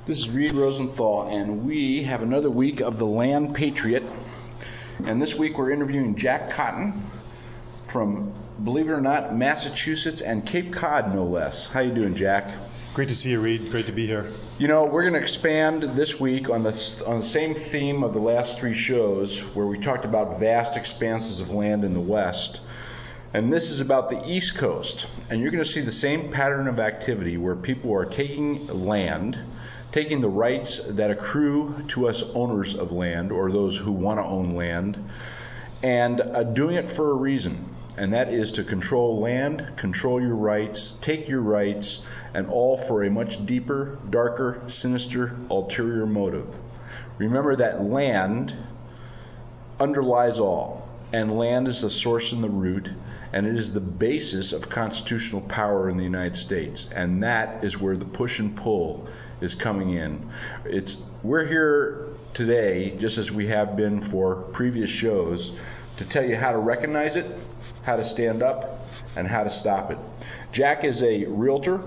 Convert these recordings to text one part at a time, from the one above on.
This is Reed Rosenthal, and we have another week of The Land Patriot. And this week we're interviewing Jack Cotton from, believe it or not, Massachusetts and Cape Cod, no less. How you doing, Jack? Great to see you, Reed. Great to be here. You know, we're going to expand this week on the same theme of the last three shows, where we talked about vast expanses of land in the West. And this is about the East Coast. And you're going to see the same pattern of activity where people are taking land, taking the rights that accrue to us owners of land, or those who want to own land, and doing it for a reason. And that is to control land, control your rights, take your rights, and all for a much deeper, darker, sinister, ulterior motive. Remember that land underlies all, and land is the source and the root, and it is the basis of constitutional power in the United States. And that is where the push and pull is coming in. We're here today, just as we have been for previous shows, to tell you how to recognize it, how to stand up, and how to stop it. Jack is a realtor.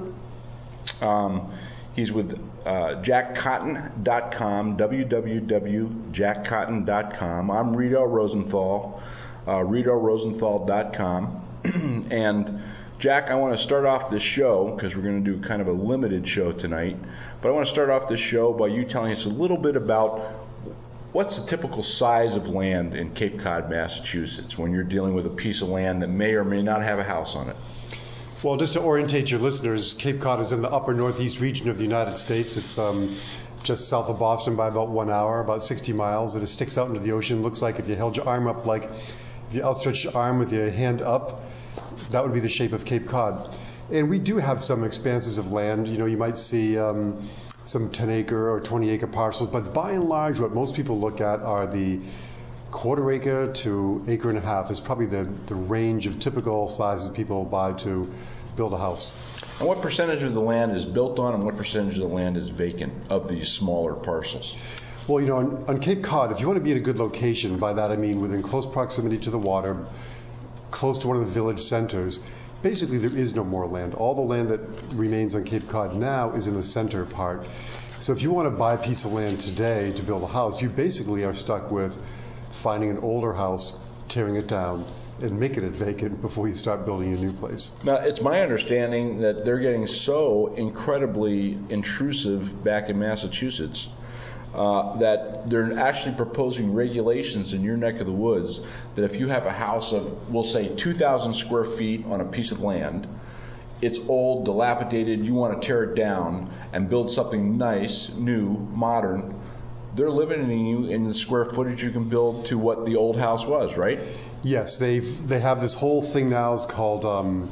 He's with jackcotton.com, www.jackcotton.com. I'm Reed L. Rosenthal, reedlrosenthal.com. And Jack, I want to start off this show, because we're going to do kind of a limited show tonight, but I want to start off this show by you telling us a little bit about what's the typical size of land in Cape Cod, Massachusetts, when you're dealing with a piece of land that may or may not have a house on it. Well, just to orientate your listeners, Cape Cod is in the upper northeast region of the United States. It's just south of Boston by about 1 hour, about 60 miles, and it sticks out into the ocean. Looks like if you held your arm up, like if you outstretched your arm with your hand up, that would be the shape of Cape Cod. And we do have some expanses of land. You know, you might see some 10-acre or 20-acre parcels, but by and large, what most people look at are the quarter-acre to acre and a half is probably the range of typical sizes people buy to build a house. And what percentage of the land is built on, and what percentage of the land is vacant of these smaller parcels? Well, you know, on Cape Cod, if you want to be in a good location, by that I mean within close proximity to the water, close to one of the village centers, basically there is no more land. All the land that remains on Cape Cod now is in the center part. So if you want to buy a piece of land today to build a house, you basically are stuck with finding an older house, tearing it down, and making it vacant before you start building a new place. Now, it's my understanding that they're getting so incredibly intrusive back in Massachusetts that they're actually proposing regulations in your neck of the woods that if you have a house of, we'll say, 2,000 square feet on a piece of land, it's old, dilapidated, you want to tear it down and build something nice, new, modern, they're limiting you in the square footage you can build to what the old house was, right? Yes, they have this whole thing now is called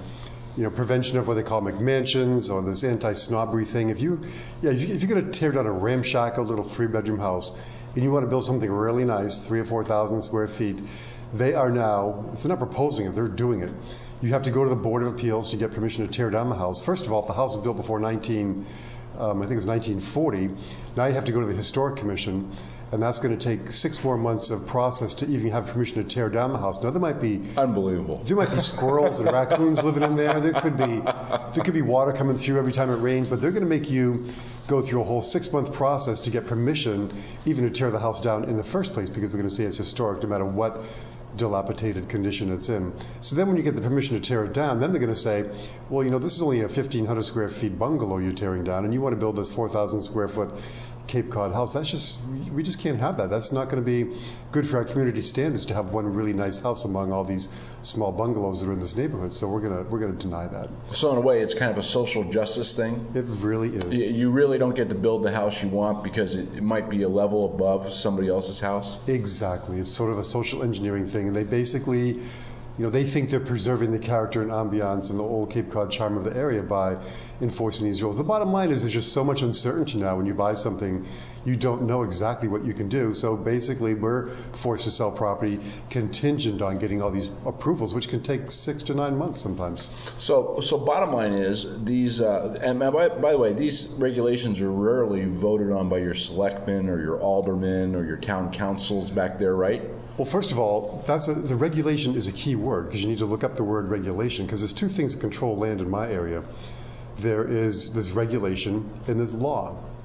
prevention of what they call McMansions, or this anti-snobbery thing. If you're going to tear down a ramshackle little 3-bedroom house and you want to build something really nice, 3,000 or 4,000 square feet, they're not proposing it, they're doing it. You have to go to the Board of Appeals to get permission to tear down the house. First of all, if the house was built before I think it was 1940, now you have to go to the Historic Commission, and that's going to take 6 more months of process to even have permission to tear down the house. Now, there might be unbelievable. There might be squirrels and raccoons living in there. There could be water coming through every time it rains, but they're going to make you go through a whole 6-month process to get permission even to tear the house down in the first place, because they're going to say it's historic no matter what dilapidated condition it's in. So then when you get the permission to tear it down, then they're going to say, well, you know, this is only a 1,500 square feet bungalow you're tearing down, and you want to build this 4,000 square foot Cape Cod house. We just can't have that. That's not going to be good for our community standards to have one really nice house among all these small bungalows that are in this neighborhood. So we're going to deny that. So in a way, it's kind of a social justice thing. It really is. You really don't get to build the house you want because it might be a level above somebody else's house. Exactly. It's sort of a social engineering thing, and they basically, they think they're preserving the character and ambiance and the old Cape Cod charm of the area by enforcing these rules. The bottom line is there's just so much uncertainty now when you buy something. You don't know exactly what you can do. So basically, we're forced to sell property contingent on getting all these approvals, which can take 6 to 9 months sometimes. So bottom line is these, and by the way, these regulations are rarely voted on by your selectmen or your aldermen or your town councils back there, right? Well, first of all, the regulation is a key word, because you need to look up the word regulation, because there's two things that control land in my area. There is this regulation and there's law.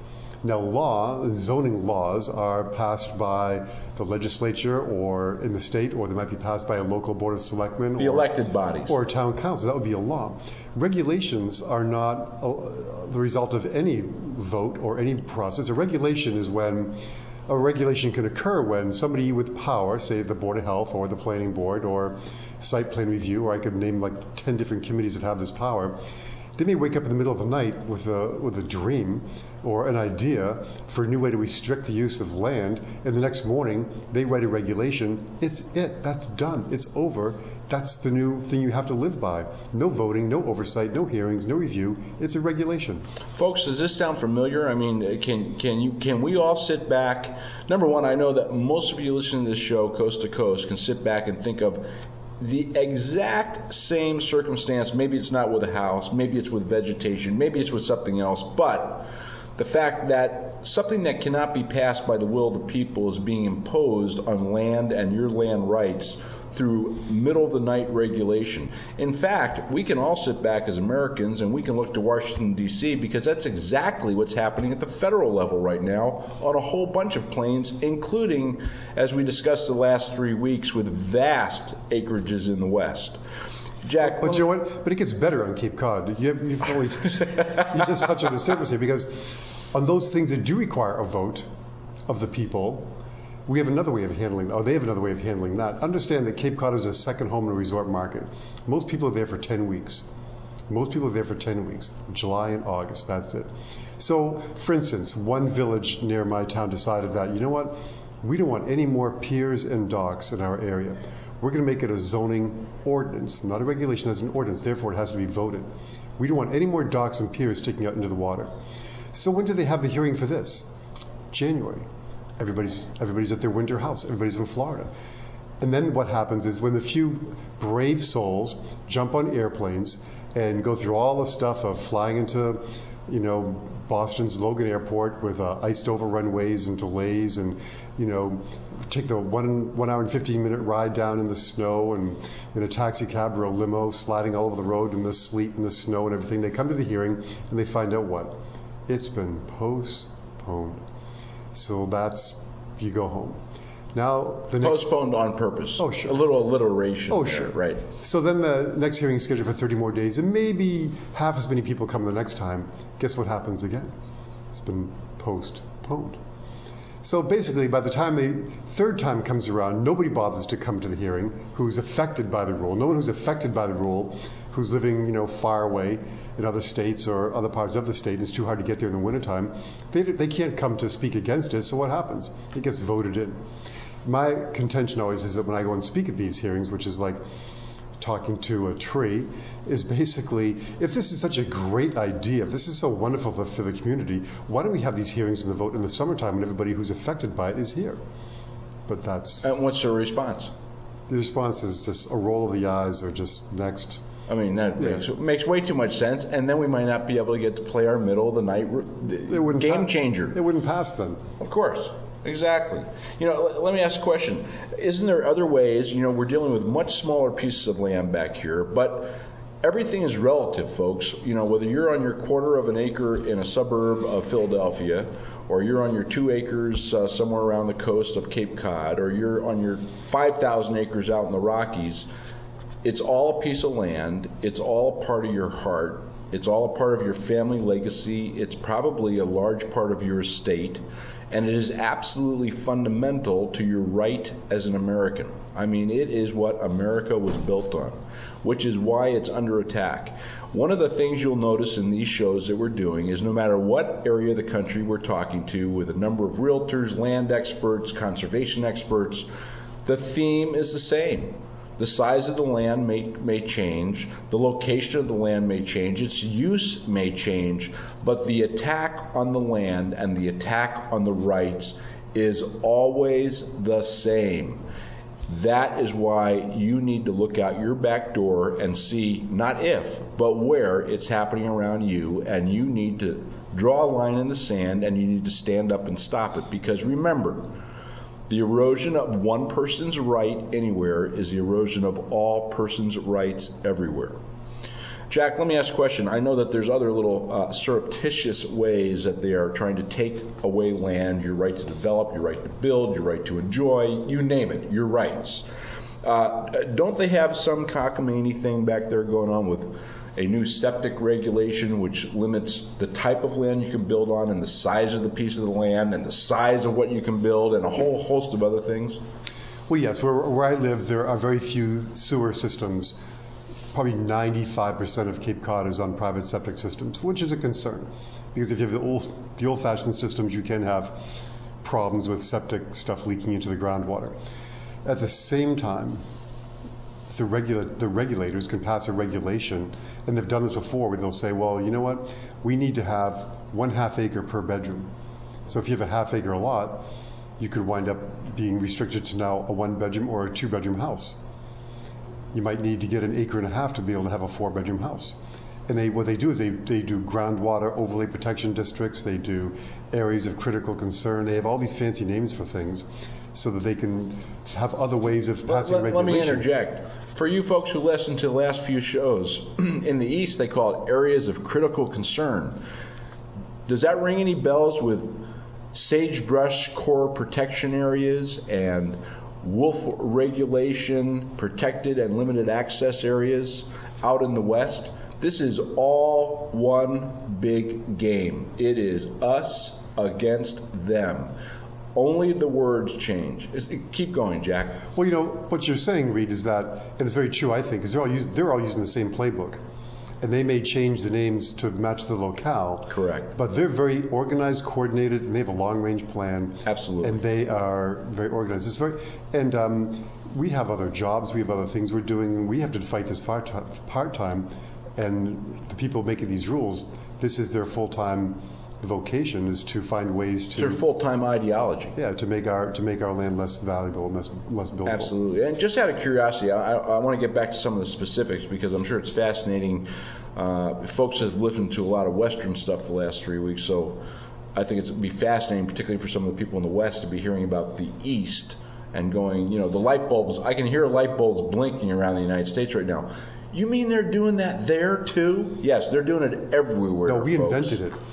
Now, zoning laws are passed by the legislature or in the state, or they might be passed by a local board of selectmen. The elected bodies. Or a town council. That would be a law. Regulations are not the result of any vote or any process. A regulation is when a regulation can occur when somebody with power, say the Board of Health or the Planning Board or Site Plan Review, or I could name like 10 different committees that have this power, they may wake up in the middle of the night with a dream or an idea for a new way to restrict the use of land, and the next morning they write a regulation. That's done. It's over. That's the new thing you have to live by. No voting, no oversight, no hearings, no review. It's a regulation. Folks, does this sound familiar? I mean, can we all sit back? Number one, I know that most of you listening to this show, coast to coast, can sit back and think of the exact same circumstance. Maybe it's not with a house, maybe it's with vegetation, maybe it's with something else, but the fact that something that cannot be passed by the will of the people is being imposed on land and your land rights through middle of the night regulation. In fact, we can all sit back as Americans and we can look to Washington, D.C., because that's exactly what's happening at the federal level right now on a whole bunch of planes, including, as we discussed the last 3 weeks, with vast acreages in the West. Jack, but you know what? But it gets better on Cape Cod. You just touch on the surface here, because on those things that do require a vote of the people, we have another way of handling, or they have another way of handling that. Understand that Cape Cod is a second home in a resort market. Most people are there for 10 weeks. July and August, that's it. So, for instance, one village near my town decided that, you know what, we don't want any more piers and docks in our area. We're going to make it a zoning ordinance, not a regulation, as an ordinance. Therefore, it has to be voted. We don't want any more docks and piers sticking out into the water. So when did they have the hearing for this? January. Everybody's at their winter house. Everybody's in Florida. And then what happens is when the few brave souls jump on airplanes and go through all the stuff of flying into, Boston's Logan Airport with iced over runways and delays, and take the 1 hour and 15-minute ride down in the snow and in a taxi cab or a limo sliding all over the road in the sleet and the snow and everything. They come to the hearing and they find out what? It's been postponed. So you go home. Now the next postponed on purpose. Oh, sure. A little alliteration. Oh, there, sure. Right. So then the next hearing is scheduled for 30 more days, and maybe half as many people come the next time. Guess what happens again? It's been postponed. So basically, by the time the third time comes around, nobody bothers to come to the hearing who's affected by the rule. No one who's affected by the rule, who's living, far away in other states or other parts of the state, and it's too hard to get there in the wintertime, they can't come to speak against it. So what happens? It gets voted in. My contention always is that when I go and speak at these hearings, which is like talking to a tree, is basically, if this is such a great idea, if this is so wonderful for the community, why don't we have these hearings and the vote in the summertime when everybody who's affected by it is here? But that's... And what's the response? The response is just a roll of the eyes or just next. I mean, that makes way too much sense, and then we might not be able to get to play our middle of the night game changer. It wouldn't pass then. Of course. Exactly. Let me ask a question. Isn't there other ways? We're dealing with much smaller pieces of land back here, but everything is relative, folks. Whether you're on your quarter of an acre in a suburb of Philadelphia, or you're on your 2 acres somewhere around the coast of Cape Cod, or you're on your 5,000 acres out in the Rockies, it's all a piece of land. It's all a part of your heart. It's all a part of your family legacy. It's probably a large part of your estate. And it is absolutely fundamental to your right as an American. I mean, it is what America was built on, which is why it's under attack. One of the things you'll notice in these shows that we're doing is no matter what area of the country we're talking to, with a number of realtors, land experts, conservation experts, the theme is the same. The size of the land may change, the location of the land may change, its use may change, but the attack on the land and the attack on the rights is always the same. That is why you need to look out your back door and see not if, but where it's happening around you, and you need to draw a line in the sand and you need to stand up and stop it, because remember, the erosion of one person's right anywhere is the erosion of all persons' rights everywhere. Jack, let me ask a question. I know that there's other little surreptitious ways that they are trying to take away land, your right to develop, your right to build, your right to enjoy, you name it, your rights. Don't they have some cockamamie thing back there going on with a new septic regulation which limits the type of land you can build on and the size of the piece of the land and the size of what you can build and a whole host of other things? Well, yes, where I live, there are very few sewer systems. Probably 95% of Cape Cod is on private septic systems, which is a concern. Because if you have the old-fashioned systems, you can have problems with septic stuff leaking into the groundwater. At the same time, the regulators can pass a regulation, and they've done this before, where they'll say, well, you know what, we need to have 1/2 acre per bedroom. So if you have a 1/2 acre lot, you could wind up being restricted to now a 1-bedroom or a 2-bedroom house. You might need to get 1.5 acres to be able to have a 4-bedroom house. And what they do is they do groundwater overlay protection districts, they do areas of critical concern, they have all these fancy names for things so that they can have other ways of passing regulation. Let me interject. For you folks who listened to the last few shows, in the East they call it areas of critical concern. Does that ring any bells with sagebrush core protection areas and wolf regulation protected and limited access areas out in the West? This is all one big game. It is us against them. Only the words change. Keep going, Jack. Well, you know, what you're saying, Reed, is that, and it's very true, I think, is they're all using the same playbook. And they may change the names to match the locale. Correct. But they're very organized, coordinated, and they have a long-range plan. Absolutely. And they are very organized. We have other jobs, we have other things we're doing, and we have to fight this part-time. And the people making these rules, this is their full-time vocation, is to find ways to... It's their full-time ideology. Yeah, to make our land less valuable, less buildable. Absolutely. And just out of curiosity, I want to get back to some of the specifics because I'm sure it's fascinating. Folks have listened to a lot of Western stuff the last 3 weeks, so I think it'd be fascinating, particularly for some of the people in the West, to be hearing about the East and going, you know, the light bulbs. I can hear light bulbs blinking around the United States right now. You mean they're doing that there too? Yes, they're doing it everywhere. No, we folks. Invented it.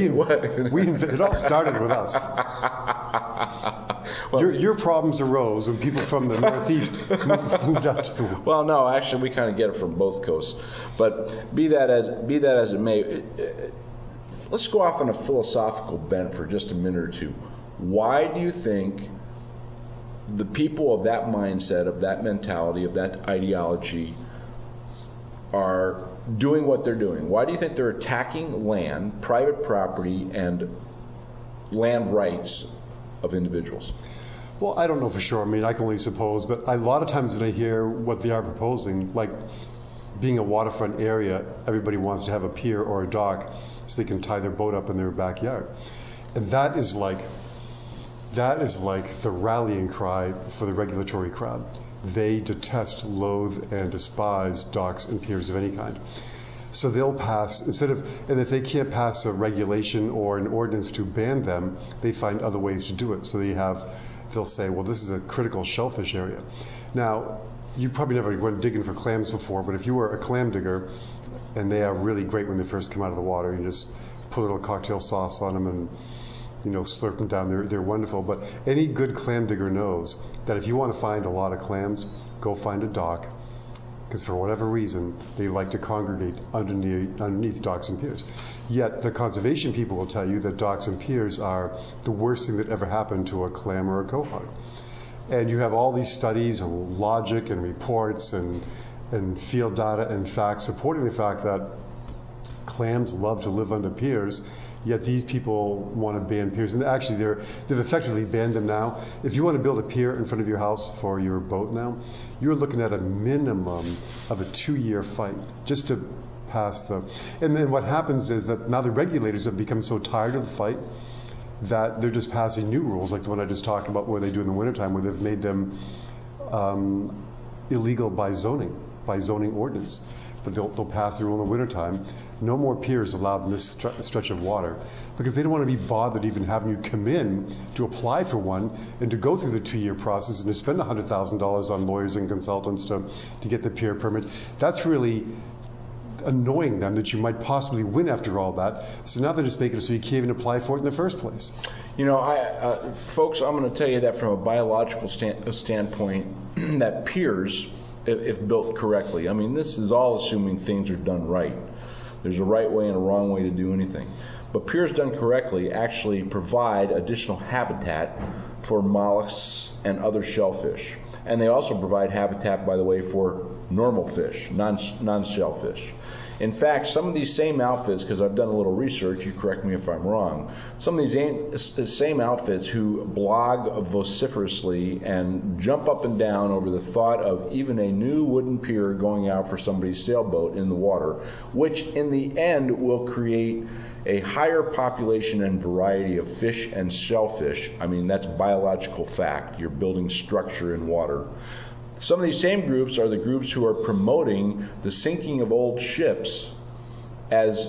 It all started with us. Well, your problems arose when people from the Northeast moved out to the... Well, no, actually, we kind of get it from both coasts. But be that as it may, let's go off on a philosophical bent for just a minute or two. Why do you think the people of that mindset, of that mentality, of that ideology are doing what they're doing? Why do you think they're attacking land, private property, and land rights of individuals? Well, I don't know for sure. I mean, I can only suppose. But a lot of times when I hear what they are proposing, like being a waterfront area, everybody wants to have a pier or a dock so they can tie their boat up in their backyard. And that is like the rallying cry for the regulatory crowd. They detest, loathe, and despise docks and piers of any kind. So they'll pass, and if they can't pass a regulation or an ordinance to ban them, they find other ways to do it. So they'll say, well, this is a critical shellfish area. Now, you probably never went digging for clams before, but if you were a clam digger, and they are really great when they first come out of the water, you just put a little cocktail sauce on them and slurp them down. They're wonderful. But any good clam digger knows that if you want to find a lot of clams, go find a dock, because for whatever reason, they like to congregate underneath docks and piers. Yet the conservation people will tell you that docks and piers are the worst thing that ever happened to a clam or a quahog. And you have all these studies and logic and reports and field data and facts supporting the fact that clams love to live under piers. Yet these people want to ban piers, and actually they've effectively banned them now. If you want to build a pier in front of your house for your boat now, you're looking at a minimum of a 2-year fight just to pass the... And then what happens is that now the regulators have become so tired of the fight that they're just passing new rules, like the one I just talked about where they do in the wintertime, where they've made them illegal by zoning ordinance. But they'll pass the rule in the wintertime. No more piers allowed in this stretch of water, because they don't want to be bothered even having you come in to apply for one and to go through the 2-year process and to spend $100,000 on lawyers and consultants to get the pier permit. That's really annoying them that you might possibly win after all that. So now they're just making it so you can't even apply for it in the first place. You know, folks, I'm going to tell you that from a biological standpoint, that piers, if built correctly, I mean, this is all assuming things are done right. There's a right way and a wrong way to do anything. But piers done correctly actually provide additional habitat for mollusks and other shellfish. And they also provide habitat, by the way, for normal fish, non-shellfish. In fact, some of these same outfits, because I've done a little research, you correct me if I'm wrong, some of these same outfits who blog vociferously and jump up and down over the thought of even a new wooden pier going out for somebody's sailboat in the water, which in the end will create a higher population and variety of fish and shellfish. I mean, that's biological fact. You're building structure in water. Some of these same groups are the groups who are promoting the sinking of old ships as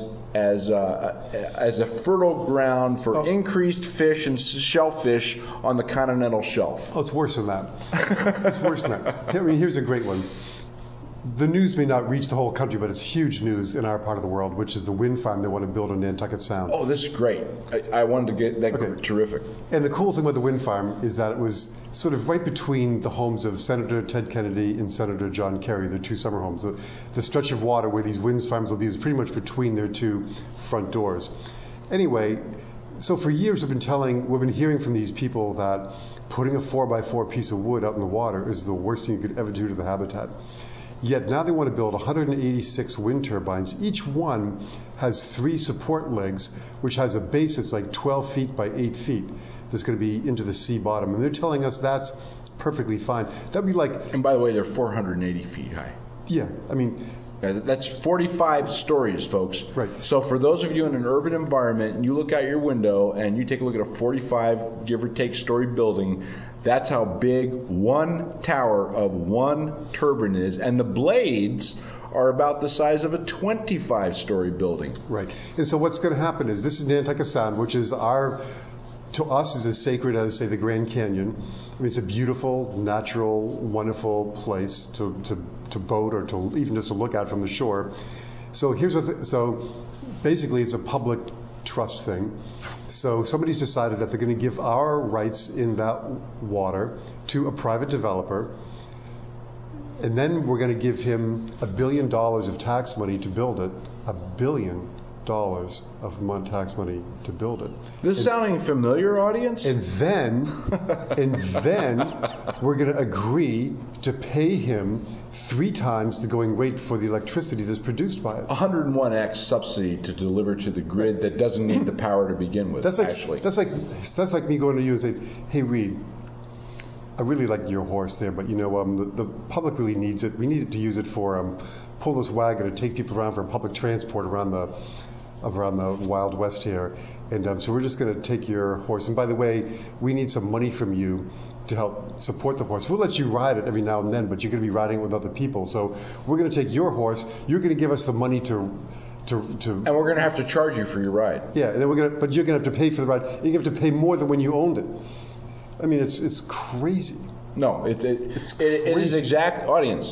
a fertile ground for increased fish and shellfish on the continental shelf. Oh, it's worse than that. It's worse than that. I mean, here's a great one. The news may not reach the whole country, but it's huge news in our part of the world, which is the wind farm they want to build on Nantucket Sound. Oh, this is great. I wanted to get that. Okay. Terrific. And the cool thing about the wind farm is that it was sort of right between the homes of Senator Ted Kennedy and Senator John Kerry, their two summer homes. The stretch of water where these wind farms will be is pretty much between their two front doors. Anyway, so for years we've been hearing from these people that putting a 4x4 piece of wood out in the water is the worst thing you could ever do to the habitat. Yet now they want to build 186 wind turbines. Each one has 3 support legs, which has a base that's like 12 feet by 8 feet that's going to be into the sea bottom. And they're telling us that's perfectly fine. That'd be like... And by the way, they're 480 feet high. Yeah, I mean... That's 45 stories, folks. Right. So for those of you in an urban environment, and you look out your window and you take a look at a 45, give or take, story building, that's how big one tower of one turbine is. And the blades are about the size of a 25-story building. Right. And so what's going to happen is this is Nantucket Sound, which is to us is as sacred as, say, the Grand Canyon. I mean, it's a beautiful, natural, wonderful place to boat or to even just to look at from the shore. So so basically it's a public trust thing. So somebody's decided that they're going to give our rights in that water to a private developer, and then we're going to give him $1 billion of tax money to build it. $1 billion of tax money to build it. This sounding familiar, audience? And then we're going to agree to pay him 3 times the going rate for the electricity that's produced by it. 101x subsidy to deliver to the grid that doesn't need the power to begin with. That's like me going to you and saying, "Hey, Reed, I really like your horse there, but you know, the public really needs it. We need to use it for pull this wagon to take people around for public transport around the Wild West here, and so we're just going to take your horse. And by the way, we need some money from you to help support the horse. We'll let you ride it every now and then, but you're going to be riding it with other people. So we're going to take your horse. You're going to give us the money to and we're going to have to charge you for your ride. Yeah, and then but you're going to have to pay for the ride. You're going to have to pay more than when you owned it. I mean, it's crazy. No, it is exact, audience.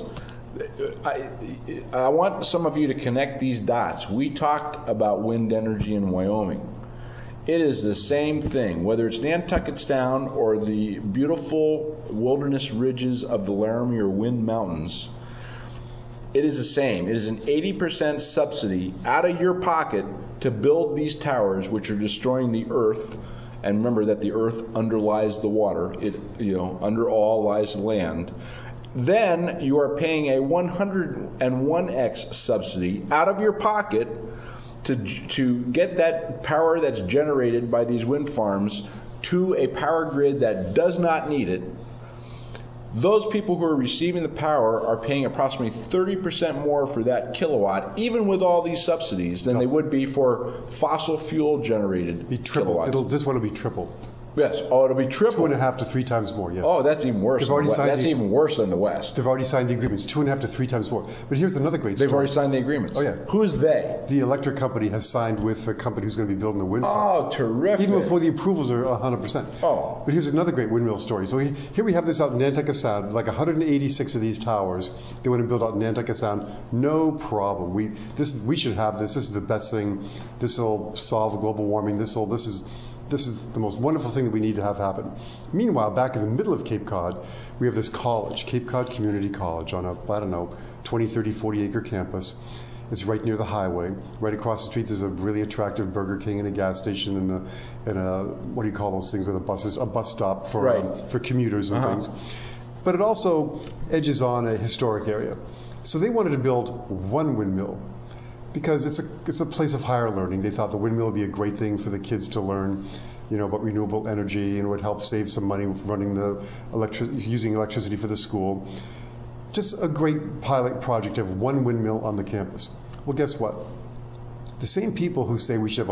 I want some of you to connect these dots. We talked about wind energy in Wyoming. It is the same thing, whether it's Nantucket Sound or the beautiful wilderness ridges of the Laramie or Wind Mountains. It is the same. It is an 80% subsidy out of your pocket to build these towers, which are destroying the earth. And remember that the earth underlies the water. Under all lies the land. Then you are paying a 101x subsidy out of your pocket to get that power that's generated by these wind farms to a power grid that does not need it. Those people who are receiving the power are paying approximately 30% more for that kilowatt, even with all these subsidies, than they would be for fossil fuel generated kilowatts. This one will be triple. Yes. Oh, it'll be triple. 2.5 to 3 times more, yes. Oh, that's even worse. They've already signed That's even worse than the West. They've already signed the agreements, 2.5 to 3 times more. But here's another great story. They've already signed the agreements. Oh, yeah. Who is they? The electric company has signed with the company who's going to be building the wind farm. Oh, terrific. Even before the approvals are 100%. Oh. But here's another great windmill story. So here we have this out in Nantucket Sound, like 186 of these towers. They want to build out in Nantucket Sound. No problem. We should have this. This is the best thing. This will solve global warming. This is the most wonderful thing that we need to have happen. Meanwhile, back in the middle of Cape Cod, we have this college, Cape Cod Community College, on a, 20, 30, 40 acre campus. It's right near the highway. Right across the street, there's a really attractive Burger King and a gas station and a what do you call those things with the buses? A bus stop for commuters and things. But it also edges on a historic area. So they wanted to build one windmill, because it's a place of higher learning. They thought the windmill would be a great thing for the kids to learn, about renewable energy, and would help save some money running using electricity for the school. Just a great pilot project to have one windmill on the campus. Well, guess what? The same people who say we should have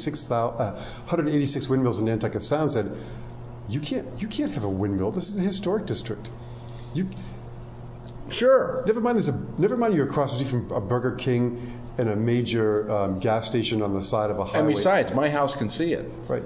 186 windmills in Nantucket Sound said, you can't have a windmill. This is a historic district. Sure. Never mind you're across the street from a Burger King and a major gas station on the side of a highway. And besides, my house can see it. Right.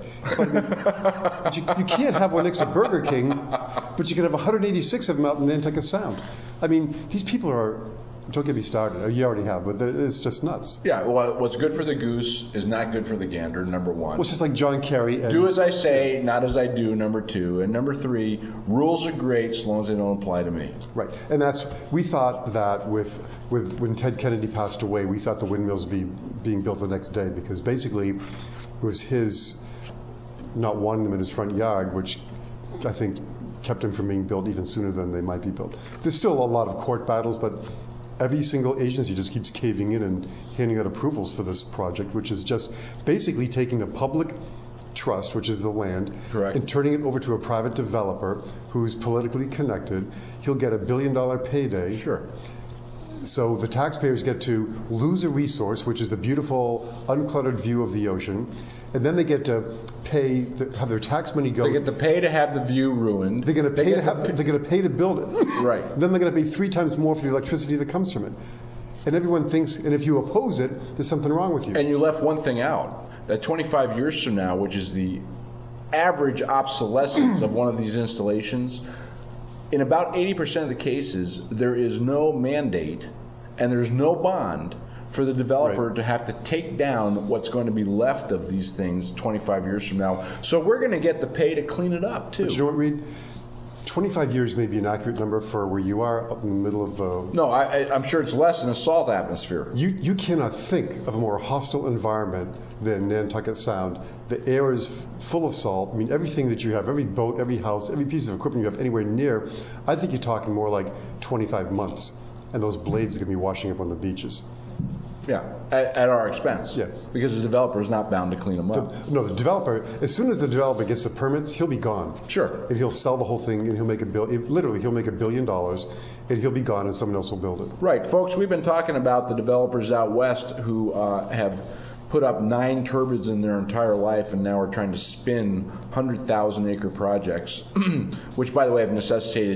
But you can't have one next to Burger King, but you can have 186 of them out in Nantucket Sound. I mean, these people are, don't get me started. You already have, but it's just nuts. Yeah, well, what's good for the goose is not good for the gander, number one. Well, it's just like John Kerry. Do as I say, not as I do, number two. And number three, rules are great so long as they don't apply to me. Right. And we thought that when Ted Kennedy passed away, we thought the windmills would be being built the next day, because basically it was his not wanting them in his front yard, which I think kept them from being built even sooner than they might be built. There's still a lot of court battles, but every single agency just keeps caving in and handing out approvals for this project, which is just basically taking a public trust, which is the land, correct, and turning it over to a private developer who's politically connected. He'll get $1 billion payday. Sure. So the taxpayers get to lose a resource, which is the beautiful, uncluttered view of the ocean, and then they get to have their tax money go. They get to pay to have the view ruined. They're going to pay to build it. Right. Then they're going to pay 3 times more for the electricity that comes from it. And everyone thinks, and if you oppose it, there's something wrong with you. And you left one thing out. That 25 years from now, which is the average obsolescence of one of these installations, in about 80% of the cases, there is no mandate and there's no bond for the developer to have to take down what's going to be left of these things 25 years from now. So we're going to get the pay to clean it up, too. But you know what, Reed? 25 years may be an accurate number for where you are up in the middle of... No, I'm sure it's less in a salt atmosphere. You cannot think of a more hostile environment than Nantucket Sound. The air is full of salt. I mean, everything that you have, every boat, every house, every piece of equipment you have anywhere near, I think you're talking more like 25 months. And those blades are going to be washing up on the beaches. Yeah, at our expense. Yeah. Because the developer is not bound to clean them up. The developer, as soon as the developer gets the permits, he'll be gone. Sure. And he'll sell the whole thing, and he'll make literally he'll make $1 billion, and he'll be gone, and someone else will build it. Right. Folks, we've been talking about the developers out west who have put up 9 turbines in their entire life and now are trying to spin 100,000-acre projects, which, by the way, have necessitated,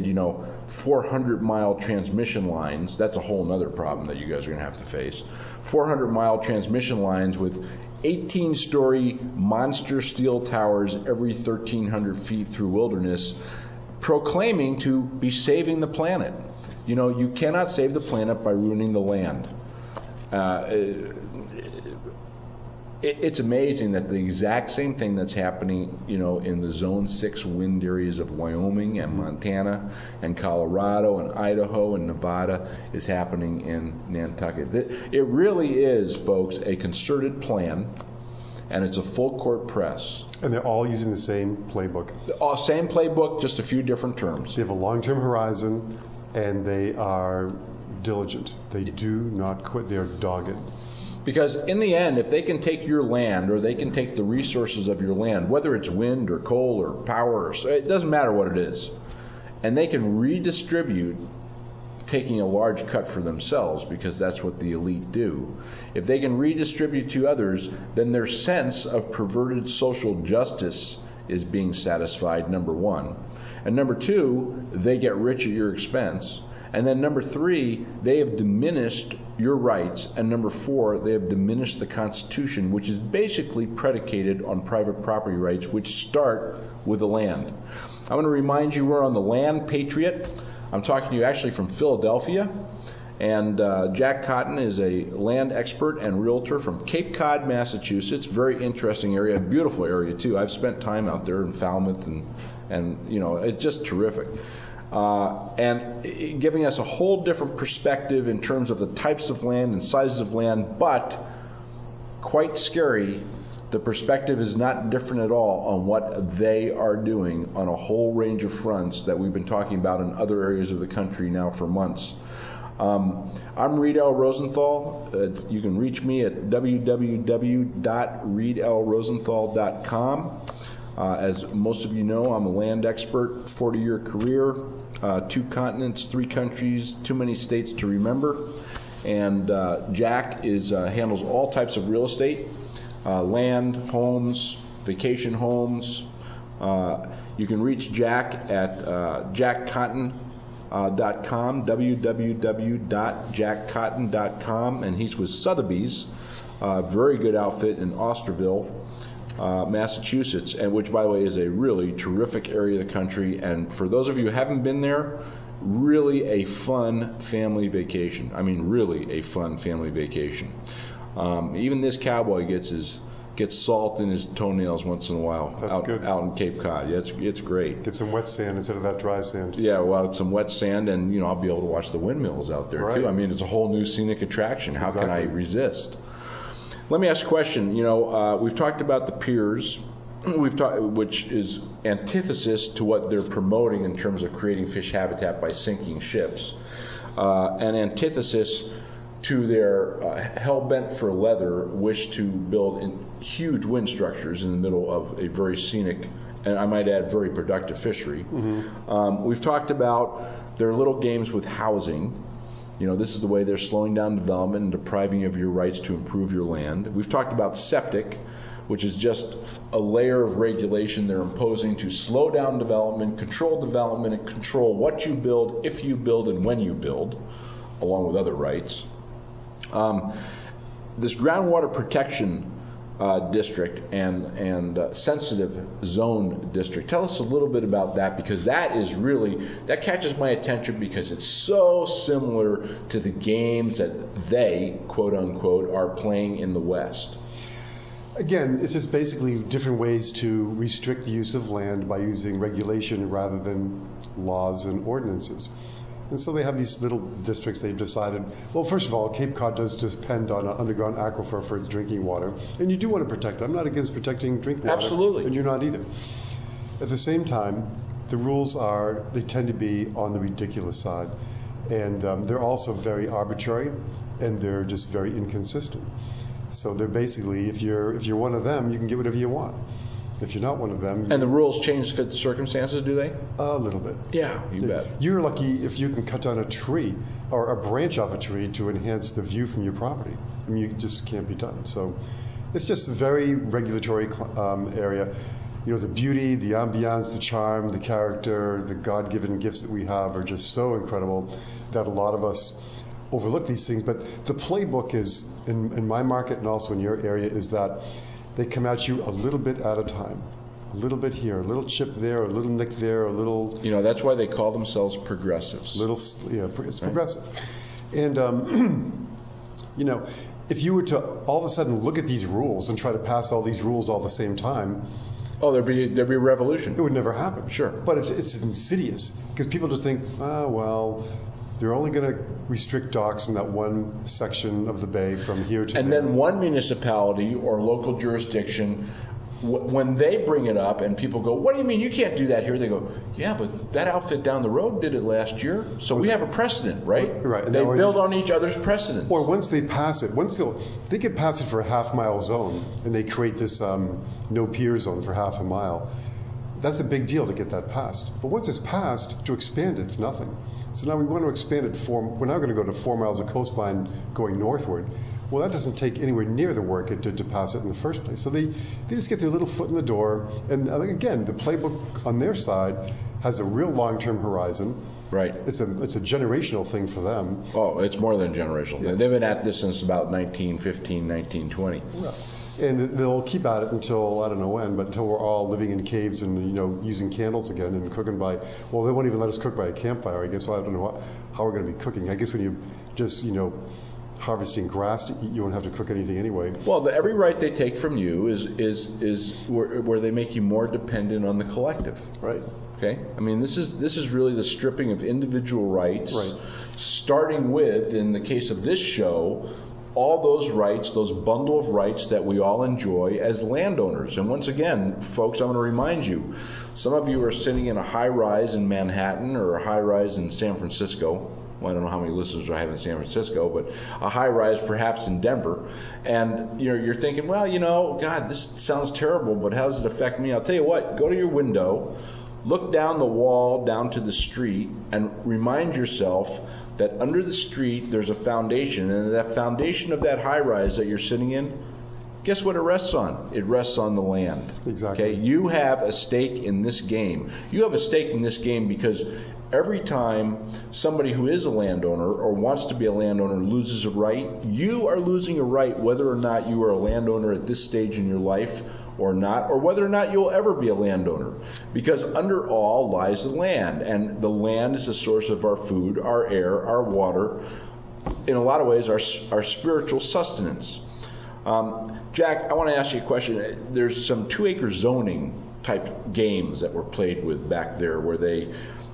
400-mile transmission lines. That's a whole other problem that you guys are going to have to face. 400-mile transmission lines with 18-story monster steel towers every 1,300 feet through wilderness, proclaiming to be saving the planet. You cannot save the planet by ruining the land. It's amazing that the exact same thing that's happening, in the Zone 6 wind areas of Wyoming and Montana and Colorado and Idaho and Nevada is happening in Nantucket. It really is, folks, a concerted plan, and it's a full court press. And they're all using the same playbook. Same playbook, just a few different terms. They have a long-term horizon, and they are diligent. They do not quit. They are dogged. Because in the end, if they can take your land, or they can take the resources of your land, whether it's wind or coal or power, it doesn't matter what it is, and they can redistribute, taking a large cut for themselves, because that's what the elite do. If they can redistribute to others, then their sense of perverted social justice is being satisfied, number one. And number two, they get rich at your expense. And then number three, they have diminished your rights. And number four, they have diminished the Constitution, which is basically predicated on private property rights, which start with the land. I want to remind you we're on the Land Patriot. I'm talking to you actually from Philadelphia. And Jack Cotton is a land expert and realtor from Cape Cod, Massachusetts. Very interesting area, beautiful area too. I've spent time out there in Falmouth, and you know, it's just terrific. And giving us a whole different perspective in terms of the types of land and sizes of land, but quite scary, the perspective is not different at all on what they are doing on a whole range of fronts that we've been talking about in other areas of the country now for months. I'm Reed L. Rosenthal. You can reach me at www.reedlrosenthal.com. As most of you know, I'm a land expert, 40-year career, 2 continents, 3 countries, too many states to remember. And Jack handles all types of real estate, land, homes, vacation homes. You can reach Jack at jackcotton.com, www.jackcotton.com, and he's with Sotheby's, very good outfit in Osterville, Massachusetts, and which, by the way, is a really terrific area of the country. And for those of you who haven't been there, really a fun family vacation. I mean, really a fun family vacation. Even this cowboy gets salt in his toenails once in a while. That's good. Out in Cape Cod. Yeah, it's great. Get some wet sand instead of that dry sand. Yeah, well, it's some wet sand, and you know, I'll be able to watch the windmills out there too. I mean, it's a whole new scenic attraction. How can I resist? Let me ask a question. You know, we've talked about the piers, which is antithesis to what they're promoting in terms of creating fish habitat by sinking ships, and antithesis to their hell-bent for leather wish to build huge wind structures in the middle of a very scenic, and I might add, very productive fishery. Mm-hmm. We've talked about their little games with housing. You know, this is the way they're slowing down development and depriving you of your rights to improve your land. We've talked about septic, which is just a layer of regulation they're imposing to slow down development, and control what you build, if you build, and when you build, along with other rights. This groundwater protection district and sensitive zone district. Tell us a little bit about that, because that catches my attention, because it's so similar to the games that they, quote unquote, are playing in the West. Again, it's just basically different ways to restrict the use of land by using regulation rather than laws and ordinances. And so they have these little districts they've decided, well, first of all, Cape Cod does depend on an underground aquifer for its drinking water, and you do want to protect it. I'm not against protecting drinking water. Absolutely. And you're not either. At the same time, the rules they tend to be on the ridiculous side. And they're also very arbitrary, and they're just very inconsistent. So they're basically, if you're one of them, you can get whatever you want. If you're not one of them... And the rules change to fit the circumstances, do they? A little bit. Yeah, you bet. You're lucky if you can cut down a tree or a branch off a tree to enhance the view from your property. I mean, you just can't be done. So it's just a very regulatory area. You know, the beauty, the ambiance, the charm, the character, the God-given gifts that we have are just so incredible that a lot of us overlook these things. But the playbook is, in my market and also in your area, is that they come at you a little bit at a time. A little bit here, a little chip there, a little nick there, a little... You know, that's why they call themselves progressives. It's progressive. And, you know, if you were to all of a sudden look at these rules and try to pass all these rules all at the same time... Oh, there'd be a revolution. It would never happen. Sure. But it's insidious, because people just think, well... They're only going to restrict docks in that one section of the bay from here to there. And then one municipality or local jurisdiction, when they bring it up and people go, what do you mean you can't do that here? They go, yeah, but that outfit down the road did it last year, so we have a precedent, right? Right. They build on each other's precedents. Or once they pass it, they get past it for a half-mile zone, and they create this no pier zone for half a mile. That's a big deal to get that passed. But once it's passed, to expand it's nothing. So now we want to expand it we're now going to go to 4 miles of coastline going northward. Well, that doesn't take anywhere near the work it did to pass it in the first place. So they just get their little foot in the door. And again, the playbook on their side has a real long-term horizon. Right. It's a generational thing for them. Oh, it's more than generational. Yeah. They've been at this since about 1915, 1920. Yeah. And they'll keep at it until, I don't know when, but until we're all living in caves and, using candles again and cooking by, well, they won't even let us cook by a campfire, I guess. Well, I don't know how we're going to be cooking. I guess when you just, harvesting grass to eat, you won't have to cook anything anyway. Well, every right they take from you is where they make you more dependent on the collective. Right. Okay? I mean, this is really the stripping of individual rights, right, starting with, in the case of this show, all those rights, those bundle of rights that we all enjoy as landowners. And once again, folks, I'm going to remind you, some of you are sitting in a high-rise in Manhattan or a high-rise in San Francisco. Well, I don't know how many listeners I have in San Francisco, but a high-rise perhaps in Denver. And you're thinking, well, God, this sounds terrible, but how does it affect me? I'll tell you what, go to your window, look down the wall, down to the street, and remind yourself that under the street there's a foundation, and that foundation of that high-rise that you're sitting in, guess what it rests on? It rests on the land. Exactly. Okay? You have a stake in this game. You have a stake in this game because every time somebody who is a landowner or wants to be a landowner loses a right, you are losing a right whether or not you are a landowner at this stage in your life or not, or whether or not you'll ever be a landowner. Because under all lies the land, and the land is the source of our food, our air, our water, in a lot of ways our spiritual sustenance. Jack, I want to ask you a question. There's some 2-acre zoning type games that were played with back there where they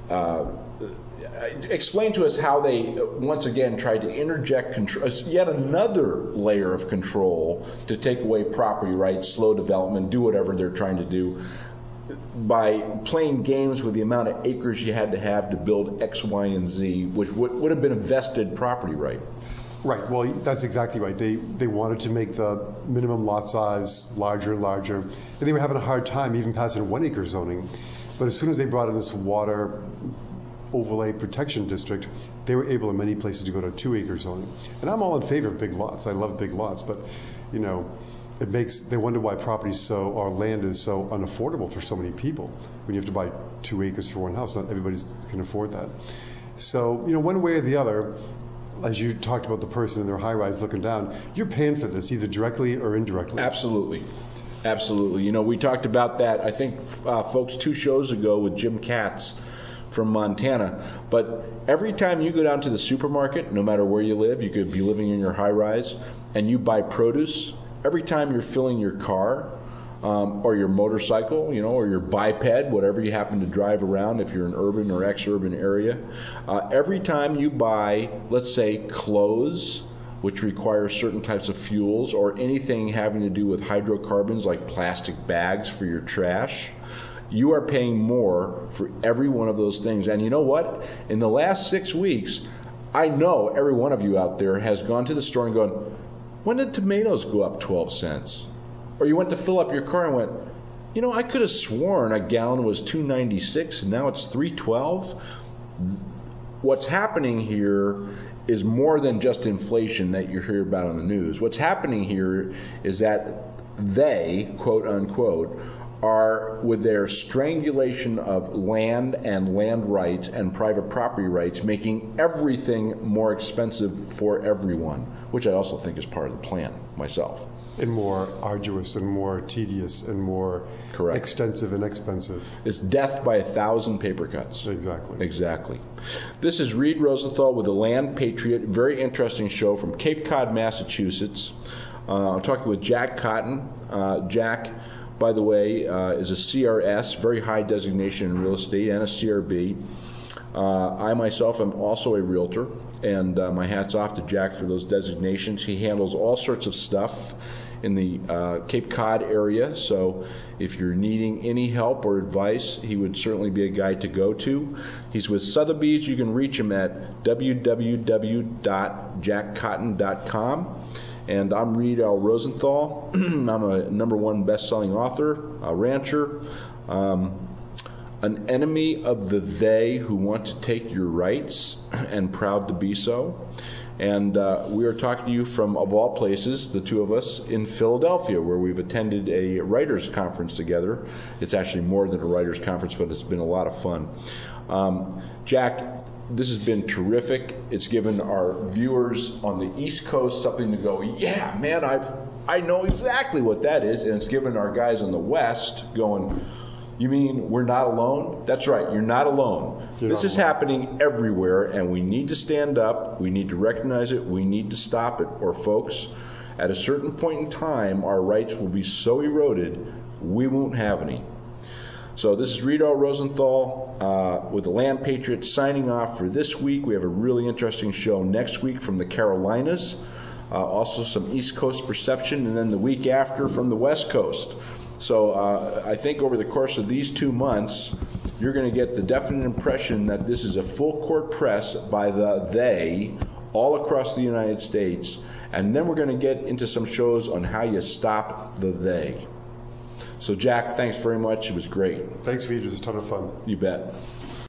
explain to us how they once again tried to interject control, yet another layer of control to take away property rights, slow development, do whatever they're trying to do by playing games with the amount of acres you had to have to build X, Y, and Z, which would have been a vested property right. Right. Well, that's exactly right. They wanted to make the minimum lot size larger and larger, and they were having a hard time even passing 1-acre zoning. But as soon as they brought in this water overlay protection district, they were able in many places to go to 2-acre zoning. And I'm all in favor of big lots. I love big lots, but they wonder why our land is so unaffordable for so many people when you have to buy 2 acres for one house. Not everybody can afford that. So, one way or the other, as you talked about the person in their high-rise looking down, you're paying for this either directly or indirectly. Absolutely. Absolutely. We talked about that, I think, folks, 2 shows ago with Jim Katz from Montana. But every time you go down to the supermarket, no matter where you live, you could be living in your high-rise, and you buy produce, every time you're filling your car or your motorcycle, or your biped, whatever you happen to drive around if you're in an urban or ex-urban area, every time you buy, let's say, clothes, which require certain types of fuels, or anything having to do with hydrocarbons like plastic bags for your trash, you are paying more for every one of those things. And you know what? In the last 6 weeks, I know every one of you out there has gone to the store and gone, when did tomatoes go up 12 cents? Or you went to fill up your car and went, I could have sworn a gallon was $2.96 and now it's $3.12. What's happening here is more than just inflation that you hear about on the news. What's happening here is that they, quote unquote, are, with their strangulation of land and land rights and private property rights, making everything more expensive for everyone, which I also think is part of the plan myself. And more arduous and more tedious and more Correct. Extensive and expensive. It's death by 1,000 paper cuts. Exactly. This is Reed Rosenthal with The Land Patriot. Very interesting show from Cape Cod, Massachusetts. I'm talking with Jack Cotton. Jack, by the way, is a CRS, very high designation in real estate, and a CRB. I myself am also a realtor, and my hat's off to Jack for those designations. He handles all sorts of stuff in the Cape Cod area, so if you're needing any help or advice, he would certainly be a guy to go to. He's with Sotheby's. You can reach him at www.jackcotton.com. And I'm Reed L. Rosenthal. I'm a #1 best-selling author, a rancher, an enemy of the they who want to take your rights, and proud to be so. And we are talking to you from, of all places, the two of us, in Philadelphia, where we've attended a writers' conference together. It's actually more than a writers' conference, but it's been a lot of fun. Jack, this has been terrific. It's given our viewers on the East Coast something to go, yeah, man, I know exactly what that is. And it's given our guys on the West going, you mean we're not alone? That's right, you're not alone. This is happening everywhere, and we need to stand up. We need to recognize it. We need to stop it. Or, folks, at a certain point in time, our rights will be so eroded, we won't have any. So this is Reed R. Rosenthal with the Land Patriots signing off for this week. We have a really interesting show next week from the Carolinas, also some East Coast perception, and then the week after from the West Coast. So I think over the course of these 2 months, you're going to get the definite impression that this is a full court press by the they all across the United States. And then we're going to get into some shows on how you stop the they. So, Jack, thanks very much. It was great. Thanks, Reed. It was a ton of fun. You bet.